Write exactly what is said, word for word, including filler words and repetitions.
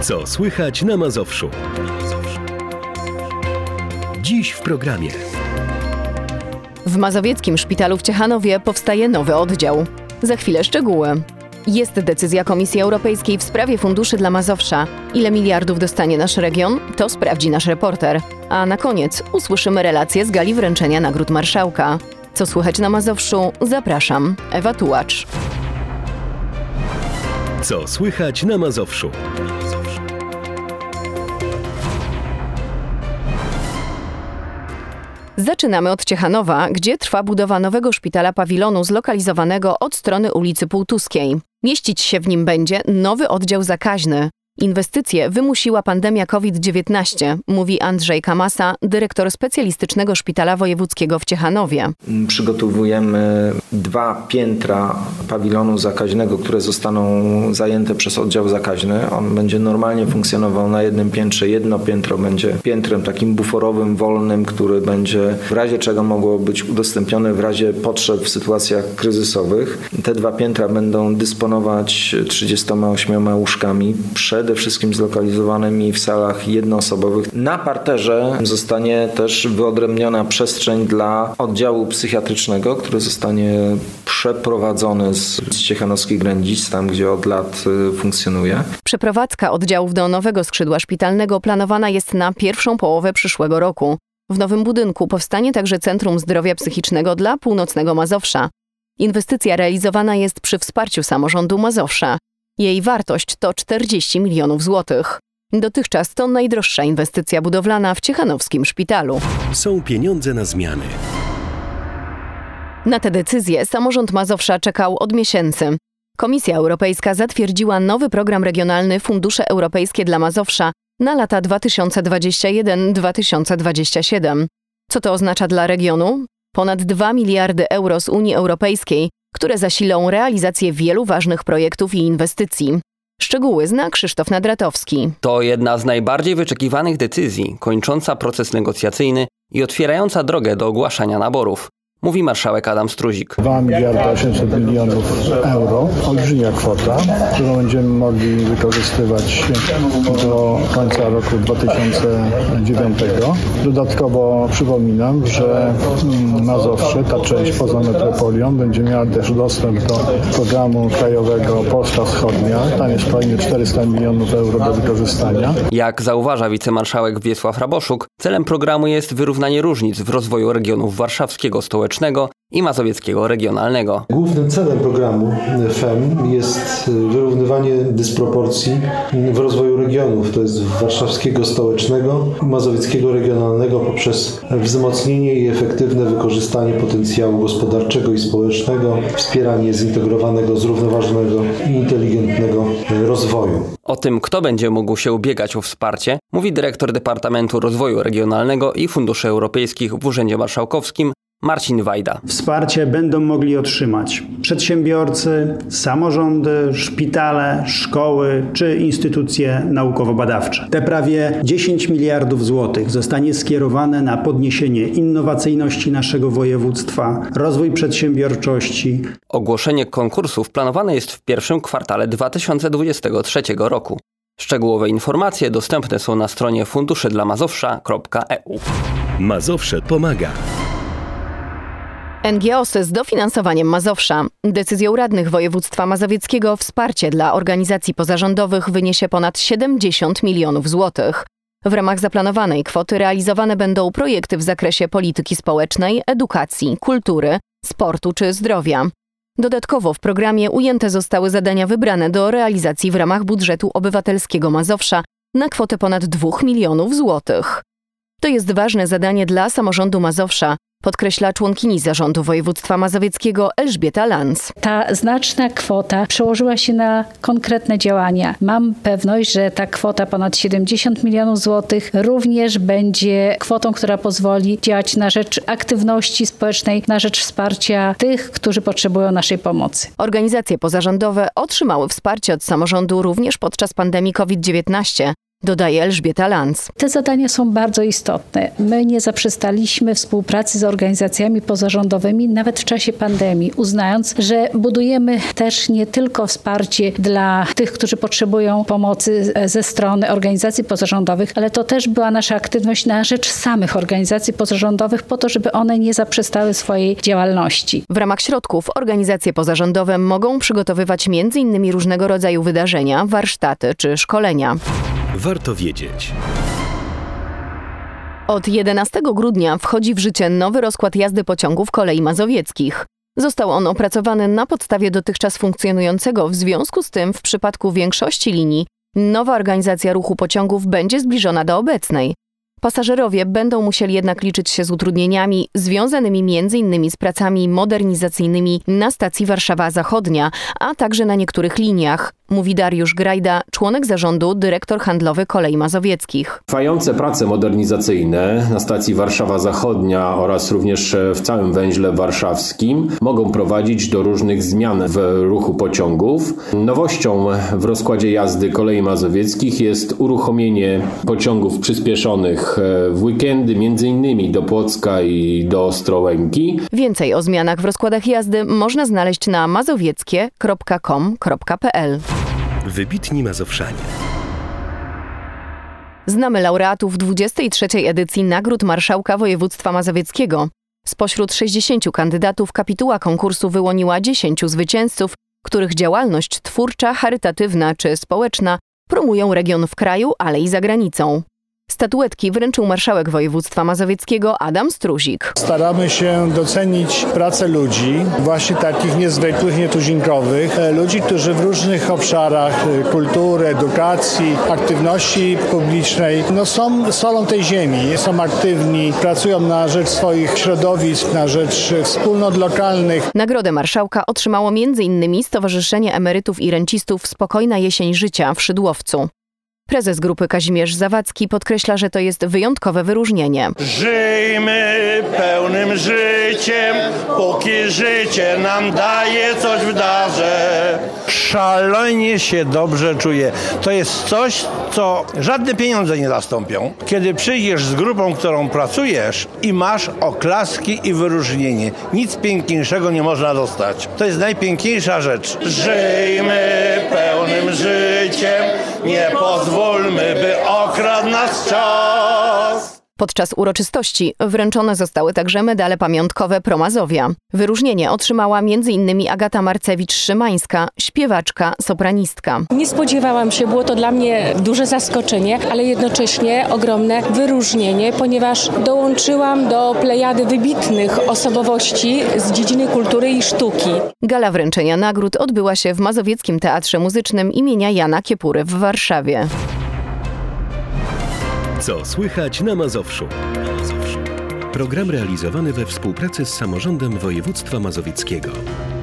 Co słychać na Mazowszu? Dziś w programie. W Mazowieckim Szpitalu w Ciechanowie powstaje nowy oddział. Za chwilę szczegóły. Jest decyzja Komisji Europejskiej w sprawie funduszy dla Mazowsza. Ile miliardów dostanie nasz region? To sprawdzi nasz reporter. A na koniec usłyszymy relacje z gali wręczenia nagród marszałka. Co słychać na Mazowszu? Zapraszam, Ewa Tułacz. Co słychać na Mazowszu? Zaczynamy od Ciechanowa, gdzie trwa budowa nowego szpitala pawilonu zlokalizowanego od strony ulicy Półtuskiej. Mieścić się w nim będzie nowy oddział zakaźny. Inwestycje wymusiła pandemia COVID dziewiętnaście, mówi Andrzej Kamasa, dyrektor specjalistycznego szpitala wojewódzkiego w Ciechanowie. Przygotowujemy dwa piętra pawilonu zakaźnego, które zostaną zajęte przez oddział zakaźny. On będzie normalnie funkcjonował na jednym piętrze. Jedno piętro będzie piętrem takim buforowym, wolnym, który będzie w razie czego mogło być udostępnione w razie potrzeb w sytuacjach kryzysowych. Te dwa piętra będą dysponować trzydziestoma ośmioma łóżkami, przede wszystkim zlokalizowanymi w salach jednoosobowych. Na parterze zostanie też wyodrębniona przestrzeń dla oddziału psychiatrycznego, który zostanie przeprowadzony z, z ciechanowskich Grędzic, tam gdzie od lat y, funkcjonuje. Przeprowadzka oddziałów do nowego skrzydła szpitalnego planowana jest na pierwszą połowę przyszłego roku. W nowym budynku powstanie także Centrum Zdrowia Psychicznego dla Północnego Mazowsza. Inwestycja realizowana jest przy wsparciu samorządu Mazowsza. Jej wartość to czterdzieści milionów złotych. Dotychczas to najdroższa inwestycja budowlana w ciechanowskim szpitalu. Są pieniądze na zmiany. Na tę decyzję samorząd Mazowsza czekał od miesięcy. Komisja Europejska zatwierdziła nowy program regionalny Fundusze Europejskie dla Mazowsza na lata dwa tysiące dwudziesty pierwszy do dwa tysiące dwudziestego siódmego. Co to oznacza dla regionu? Ponad dwa miliardy euro z Unii Europejskiej, które zasilą realizację wielu ważnych projektów i inwestycji. Szczegóły zna Krzysztof Nadratowski. To jedna z najbardziej wyczekiwanych decyzji, kończąca proces negocjacyjny i otwierająca drogę do ogłaszania naborów, mówi marszałek Adam Struzik. dwa miliardy osiemset milionów euro, olbrzymia kwota, którą będziemy mogli wykorzystywać do końca roku dwa tysiące dziewiątego. Dodatkowo przypominam, że Mazowsze, ta część poza metropolią, będzie miała też dostęp do programu krajowego Polska Wschodnia. Tam jest kolejne czterysta milionów euro do wykorzystania. Jak zauważa wicemarszałek Wiesław Raboszuk, celem programu jest wyrównanie różnic w rozwoju regionów warszawskiego stołecznego i mazowieckiego regionalnego. Głównym celem programu F E M jest wyrównywanie dysproporcji w rozwoju regionów, to jest warszawskiego stołecznego i mazowieckiego regionalnego poprzez wzmocnienie i efektywne wykorzystanie potencjału gospodarczego i społecznego, wspieranie zintegrowanego, zrównoważonego i inteligentnego rozwoju. O tym, kto będzie mógł się ubiegać o wsparcie, mówi dyrektor Departamentu Rozwoju Regionalnego i Funduszy Europejskich w Urzędzie Marszałkowskim Marcin Wajda. Wsparcie będą mogli otrzymać przedsiębiorcy, samorządy, szpitale, szkoły czy instytucje naukowo-badawcze. Te prawie dziesięć miliardów złotych zostanie skierowane na podniesienie innowacyjności naszego województwa, rozwój przedsiębiorczości. Ogłoszenie konkursów planowane jest w pierwszym kwartale dwa tysiące dwudziestego trzeciego roku. Szczegółowe informacje dostępne są na stronie funduszy dla mazowsza kropka e u. Mazowsze pomaga. N G O sy z dofinansowaniem Mazowsza. Decyzją radnych województwa mazowieckiego wsparcie dla organizacji pozarządowych wyniesie ponad siedemdziesiąt milionów złotych. W ramach zaplanowanej kwoty realizowane będą projekty w zakresie polityki społecznej, edukacji, kultury, sportu czy zdrowia. Dodatkowo w programie ujęte zostały zadania wybrane do realizacji w ramach budżetu obywatelskiego Mazowsza na kwotę ponad dwóch milionów złotych. To jest ważne zadanie dla samorządu Mazowsza, podkreśla członkini Zarządu Województwa Mazowieckiego Elżbieta Lanz. Ta znaczna kwota przełożyła się na konkretne działania. Mam pewność, że ta kwota ponad siedemdziesiąt milionów złotych również będzie kwotą, która pozwoli działać na rzecz aktywności społecznej, na rzecz wsparcia tych, którzy potrzebują naszej pomocy. Organizacje pozarządowe otrzymały wsparcie od samorządu również podczas pandemii COVID dziewiętnaście. dodaje Elżbieta Lanz. Te zadania są bardzo istotne. My nie zaprzestaliśmy współpracy z organizacjami pozarządowymi nawet w czasie pandemii, uznając, że budujemy też nie tylko wsparcie dla tych, którzy potrzebują pomocy ze strony organizacji pozarządowych, ale to też była nasza aktywność na rzecz samych organizacji pozarządowych po to, żeby one nie zaprzestały swojej działalności. W ramach środków organizacje pozarządowe mogą przygotowywać między innymi różnego rodzaju wydarzenia, warsztaty czy szkolenia. Warto wiedzieć. Od jedenastego grudnia wchodzi w życie nowy rozkład jazdy pociągów kolei mazowieckich. Został on opracowany na podstawie dotychczas funkcjonującego, w związku z tym w przypadku większości linii nowa organizacja ruchu pociągów będzie zbliżona do obecnej. Pasażerowie będą musieli jednak liczyć się z utrudnieniami związanymi między innymi z pracami modernizacyjnymi na stacji Warszawa Zachodnia, a także na niektórych liniach, mówi Dariusz Grajda, członek zarządu, dyrektor handlowy Kolei Mazowieckich. Trwające prace modernizacyjne na stacji Warszawa Zachodnia oraz również w całym węźle warszawskim mogą prowadzić do różnych zmian w ruchu pociągów. Nowością w rozkładzie jazdy Kolei Mazowieckich jest uruchomienie pociągów przyspieszonych w weekendy, między innymi do Płocka i do Ostrołęki. Więcej o zmianach w rozkładach jazdy można znaleźć na mazowieckie kropka com kropka p l. Wybitni Mazowszanie. Znamy laureatów dwudziestej trzeciej edycji Nagród Marszałka Województwa Mazowieckiego. Spośród sześćdziesięciu kandydatów kapituła konkursu wyłoniła dziesięciu zwycięzców, których działalność twórcza, charytatywna czy społeczna promują region w kraju, ale i za granicą. Statuetki wręczył marszałek województwa mazowieckiego Adam Struzik. Staramy się docenić pracę ludzi, właśnie takich niezwykłych, nietuzinkowych, ludzi, którzy w różnych obszarach kultury, edukacji, aktywności publicznej no są solą tej ziemi, są aktywni, pracują na rzecz swoich środowisk, na rzecz wspólnot lokalnych. Nagrodę marszałka otrzymało między innymi Stowarzyszenie Emerytów i Rencistów Spokojna Jesień Życia w Szydłowcu. Prezes grupy Kazimierz Zawadzki podkreśla, że to jest wyjątkowe wyróżnienie. Żyjmy pełnym życiem, póki życie nam daje coś w darze. Szalenie się dobrze czuję. To jest coś, co żadne pieniądze nie zastąpią. Kiedy przyjdziesz z grupą, którą pracujesz i masz oklaski i wyróżnienie. Nic piękniejszego nie można dostać. To jest najpiękniejsza rzecz. Żyjmy pełnym życiem, nie pozwólmy, by okradł nas czas. Podczas uroczystości wręczone zostały także medale pamiątkowe Pro Mazowia. Wyróżnienie otrzymała między innymi Agata Marcewicz-Szymańska, śpiewaczka, sopranistka. Nie spodziewałam się, było to dla mnie duże zaskoczenie, ale jednocześnie ogromne wyróżnienie, ponieważ dołączyłam do plejady wybitnych osobowości z dziedziny kultury i sztuki. Gala wręczenia nagród odbyła się w Mazowieckim Teatrze Muzycznym imienia Jana Kiepury w Warszawie. Co słychać na Mazowszu? Program realizowany we współpracy z samorządem województwa mazowieckiego.